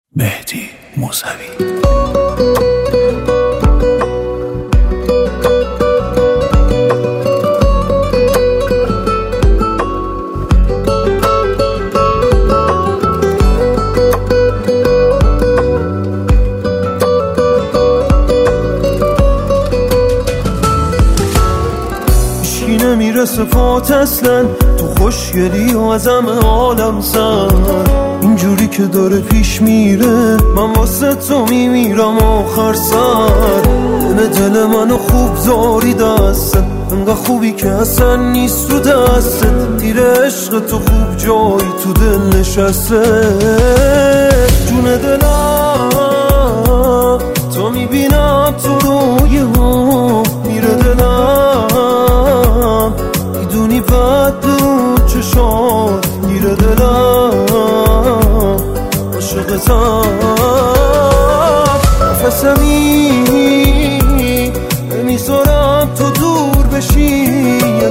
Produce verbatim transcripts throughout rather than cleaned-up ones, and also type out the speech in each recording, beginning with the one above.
مهدی موسوی. نمیرسه پات اصلا تو خوشگلی و از همه عالم سر اینجوری که داره پیش میره من واسه تو میمیرم آخر سر دل دل منو خوب داری دستت انقدر خوبی که اصلا نیست رو دستت تیر عشق تو خوب جایی تو دل نشسته جون دلم تو میبینم تو رویه میره دلم میدونی بعد به اون چشات میره دلم عاشقتم نفسمی نمیذارم تو دور بشی یه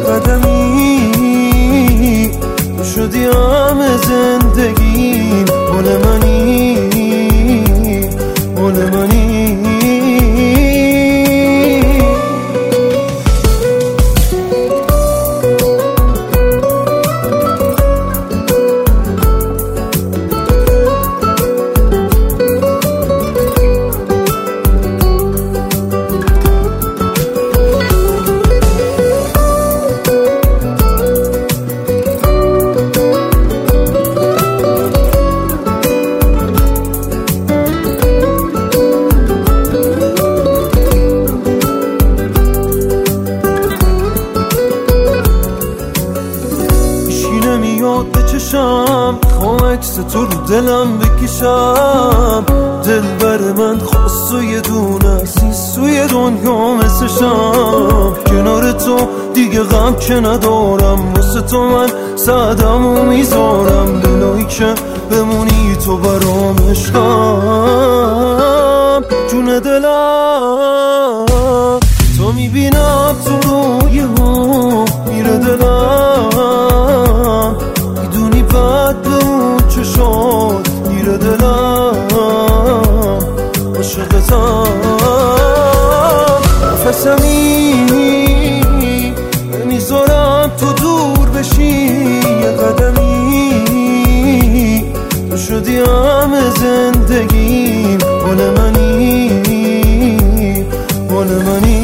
قدمی تو شدی همه زندگیم مال منی مال منی نمیاد بچشم خوام عکس تو رو دلم بکشم دل بر من خواست و یه دونه سوی دنیا مثلشم کنار تو دیگه غم که ندارم واسه تو من سعدم و میذارم دلایی که بمونی تو برام عشقم جون دلم تو میبینم تو رویه ها میره دلم میدونی بعد به اون چشات میره دلم عاشقتم نفسمی نمیذارم تو دور بشی یه قدمی تو شدی همه زندگیم مال منی مال منی